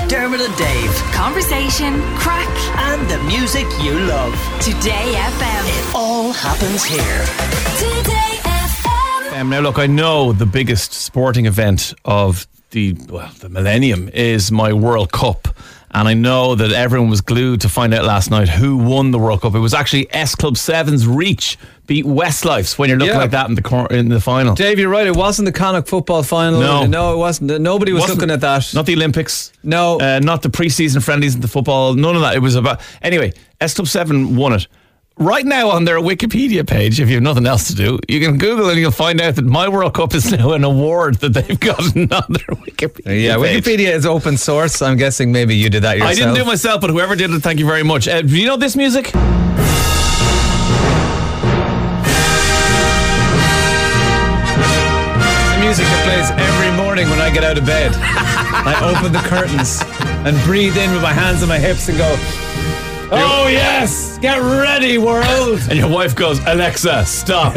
Dermot and Dave. Conversation, crack, And the music you love. Today FM. It all happens here. Today FM. Now, look, I know the biggest sporting event of the millennium is my World Cup. And I know that everyone was glued to find out last night who won the World Cup. It was actually S Club 7's Reach beat Westlife's when you're looking like that in the final. Dave, you're right. It wasn't the Connacht football final. No, it wasn't. Nobody was looking at that. Not the Olympics. No. Not the pre-season friendlies in the football. None of that. It was about... Anyway, S Club 7 won it. Right now on their Wikipedia page, if you have nothing else to do, you can Google and you'll find out that my World Cup is now an award that they've gotten on their Wikipedia Yeah, page. Wikipedia is open source. I'm guessing maybe you did that yourself. I didn't do it myself, but whoever did it, thank you very much. Do you know this music? The music that plays every morning when I get out of bed. I open the curtains and breathe in with my hands on my hips and go, oh yes, get ready world. And your wife goes, Alexa, stop.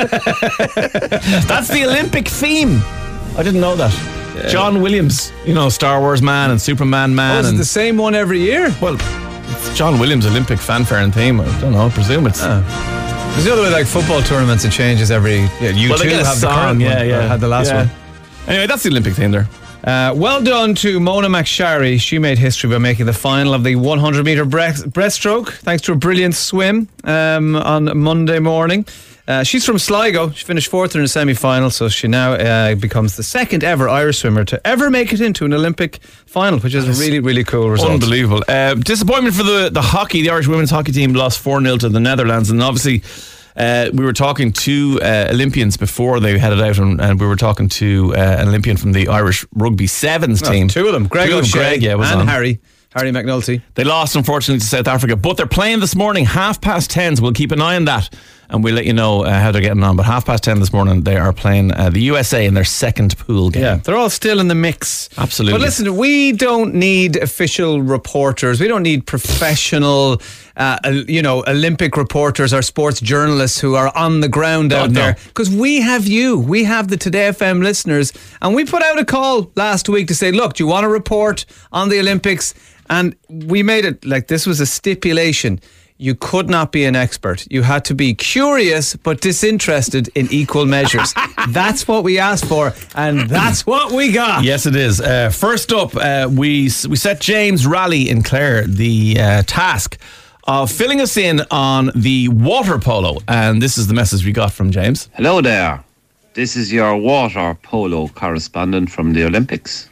That's the Olympic theme. I didn't know that. Yeah. John Williams, Star Wars man and Superman man. Is it the same one every year? Well, it's John Williams' Olympic fanfare and theme. I don't know, I presume it's... There's the other way, like football tournaments, it changes every... You well, two have the song, current one. Yeah. Had the last one. Anyway, that's the Olympic theme there. Well done to Mona McSharry. She made history by making the final of the 100-metre breaststroke thanks to a brilliant swim on Monday morning. She's from Sligo. She finished fourth in the semi-final, so she now becomes the second ever Irish swimmer to ever make it into an Olympic final, which is a really, really cool result. Unbelievable. Disappointment for the hockey. The Irish women's hockey team lost 4-0 to the Netherlands, and obviously we were talking to Olympians before they headed out, and we were talking to an Olympian from the Irish Rugby Sevens team. Two of them, Greg O'Shea was and on. Harry McNulty. They lost, unfortunately, to South Africa, but they're playing this morning, 10:30. So we'll keep an eye on that, and we'll let you know how they're getting on. But 10:30 this morning, they are playing the USA in their second pool game. Yeah, they're all still in the mix. Absolutely. But listen, we don't need official reporters. We don't need professional, Olympic reporters or sports journalists who are on the ground out there. Because we have you. We have the Today FM listeners. And we put out a call last week to say, look, do you want to report on the Olympics? And we made it like this was a stipulation. You could not be an expert. You had to be curious but disinterested in equal measures. That's what we asked for, and that's what we got. Yes, it is. First up, we set James Raleigh in Clare the task of filling us in on the water polo, and this is the message we got from James. Hello there. This is your water polo correspondent from the Olympics.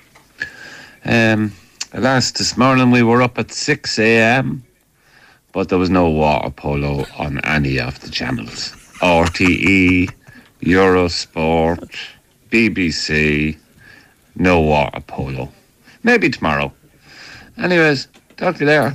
Alas, this morning we were up at 6 a.m, but there was no water polo on any of the channels. RTE, Eurosport, BBC, no water polo. Maybe tomorrow. Anyways, talk to you there.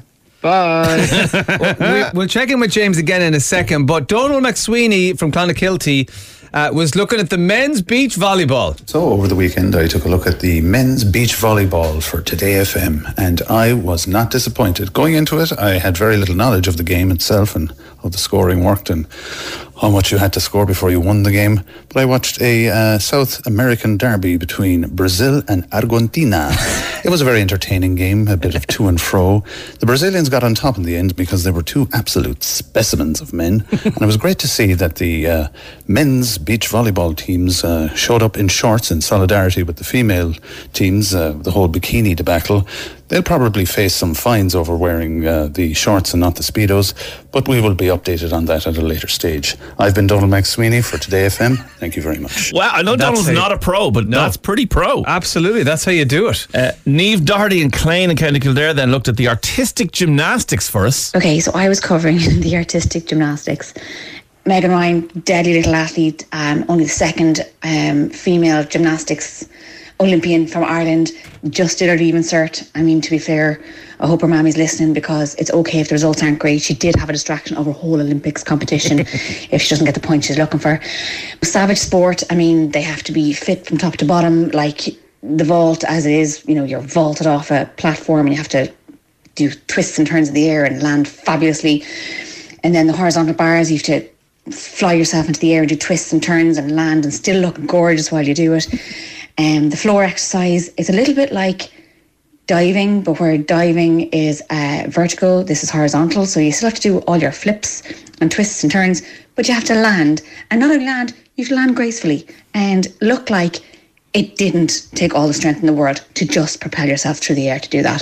Bye. We'll check in with James again in a second, but Donald McSweeney from Clonakilty was looking at the men's beach volleyball. So over the weekend I took a look at the men's beach volleyball for Today FM, and I was not disappointed. Going into it, I had very little knowledge of the game itself and how the scoring worked and how much you had to score before you won the game. But I watched a South American derby between Brazil and Argentina. It was a very entertaining game, a bit of to and fro. The Brazilians got on top in the end because they were two absolute specimens of men. And it was great to see that the men's beach volleyball teams showed up in shorts in solidarity with the female teams, the whole bikini debacle. They'll probably face some fines over wearing the shorts and not the Speedos, but we will be updated on that at a later stage. I've been Donald McSweeney for Today FM. Thank you very much. Well, I know Donald's not a pro, but that's pretty pro. Absolutely, that's how you do it. Niamh Doherty and Clane in County Kildare then looked at the artistic gymnastics for us. Okay, so I was covering the artistic gymnastics. Megan Ryan, deadly little athlete, only the second female gymnastics Olympian from Ireland, just did her leaving cert. I mean, to be fair, I hope her mammy's listening, because it's okay if the results aren't great. She did have a distraction of her whole Olympics competition if she doesn't get the point she's looking for. Savage sport, I mean, they have to be fit from top to bottom, like the vault as it is. You know, you're vaulted off a platform and you have to do twists and turns in the air and land fabulously. And then the horizontal bars, you have to fly yourself into the air and do twists and turns and land and still look gorgeous while you do it. The floor exercise is a little bit like diving, but where diving is vertical, this is horizontal. So you still have to do all your flips and twists and turns, but you have to land. And not only land, you have to land gracefully and look like it didn't take all the strength in the world to just propel yourself through the air to do that.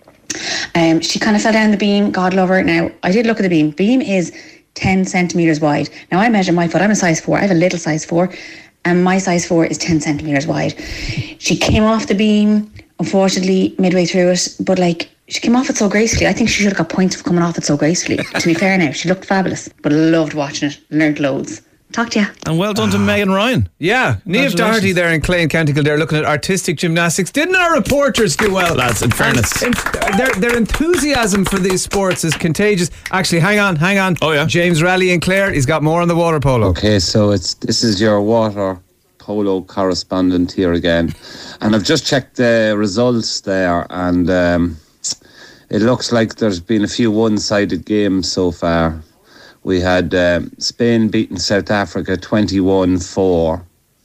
She kind of fell down the beam, God love her. Now, I did look at the beam. Beam is 10 centimetres wide. Now, I measure my foot. I'm a size 4. I have a little size 4. And my size 4 is 10 centimetres wide. She came off the beam, unfortunately, midway through it. But, she came off it so gracefully. I think she should have got points for coming off it so gracefully. To be fair now, she looked fabulous. But I loved watching it. Learned loads. Talk to you. And well done to Megan Ryan. Yeah, Niamh Doherty there in Clay in County Kildare looking at artistic gymnastics. Didn't our reporters do well? Lads, in fairness. Their enthusiasm for these sports is contagious. Actually, hang on. Oh, yeah. James Raleigh in Clare, he's got more on the water polo. Okay, so this is your water polo correspondent here again. And I've just checked the results there, and it looks like there's been a few one-sided games so far. We had Spain beating South Africa 21-4.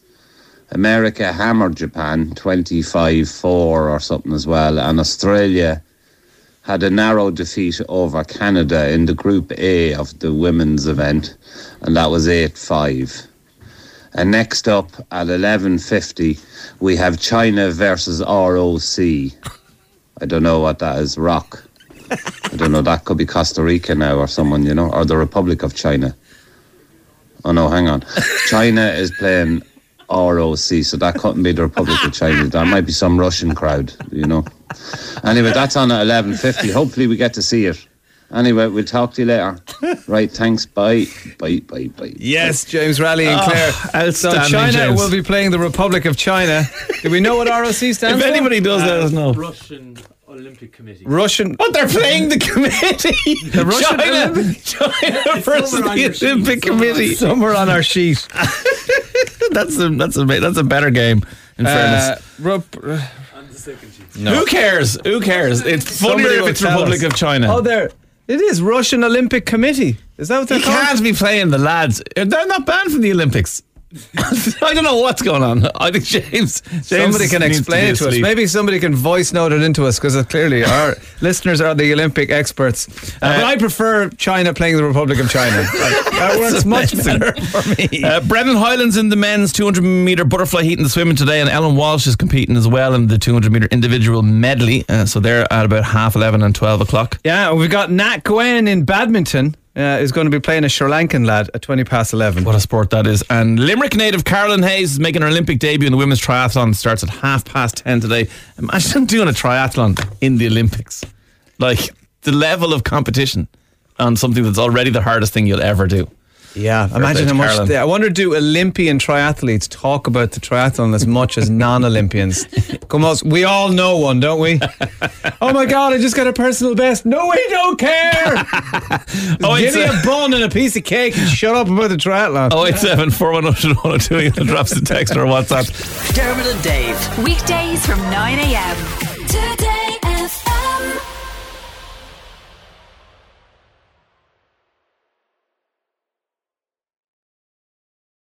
America hammered Japan 25-4 or something as well. And Australia had a narrow defeat over Canada in the Group A of the women's event. And that was 8-5. And next up at 11:50, we have China versus ROC. I don't know what that is. Rock. I don't know, that could be Costa Rica now or someone, or the Republic of China. Oh no, hang on. China is playing ROC, so that couldn't be the Republic of China. There might be some Russian crowd, Anyway, that's on at 11:50. Hopefully we get to see it. Anyway, we'll talk to you later. Right, thanks, bye. Yes, James Raleigh in Clare. Outstanding, so China James. will be playing the Republic of China. Do we know what ROC stands for? If anybody does, let us know. Russian Olympic Committee. But they're playing the committee. The Russian China versus the Olympic Committee. Somewhere on our sheet. That's a better game, in fairness. On the second sheet. No. Who cares? It's funnier if it's Republic of China. Oh, there. It is Russian Olympic Committee. Is that what they're You called? can't be playing the lads. They're not banned from the Olympics. I don't know what's going on. I think James Somebody can needs explain it to us. asleep. Maybe somebody can voice note it into us, because clearly our listeners are the Olympic experts. But I prefer China playing the Republic of China. That works much better for me. Brendan Hyland's in the men's 200 metre butterfly heat in the swimming today, and Ellen Walsh is competing as well in the 200 metre individual medley. So they're at about 11:30 and 12 o'clock. Yeah, we've got Nat Gwen in badminton. Is going to be playing a Sri Lankan lad at 11:20. What a sport that is. And Limerick native Carolyn Hayes is making her Olympic debut in the women's triathlon. It starts at 10:30 today. Imagine doing a triathlon in the Olympics. Like, the level of competition on something that's already the hardest thing you'll ever do. Yeah, Fair imagine play how to much. Carolyn. I wonder, do Olympian triathletes talk about the triathlon as much as non-Olympians? Come on, we all know one, don't we? Oh my God, I just got a personal best. No, we don't care. Give me a bun and a piece of cake and shut up about the triathlon. 087 410 102. Drops the text or WhatsApp. Dermot and Dave. Weekdays from 9 a.m. Today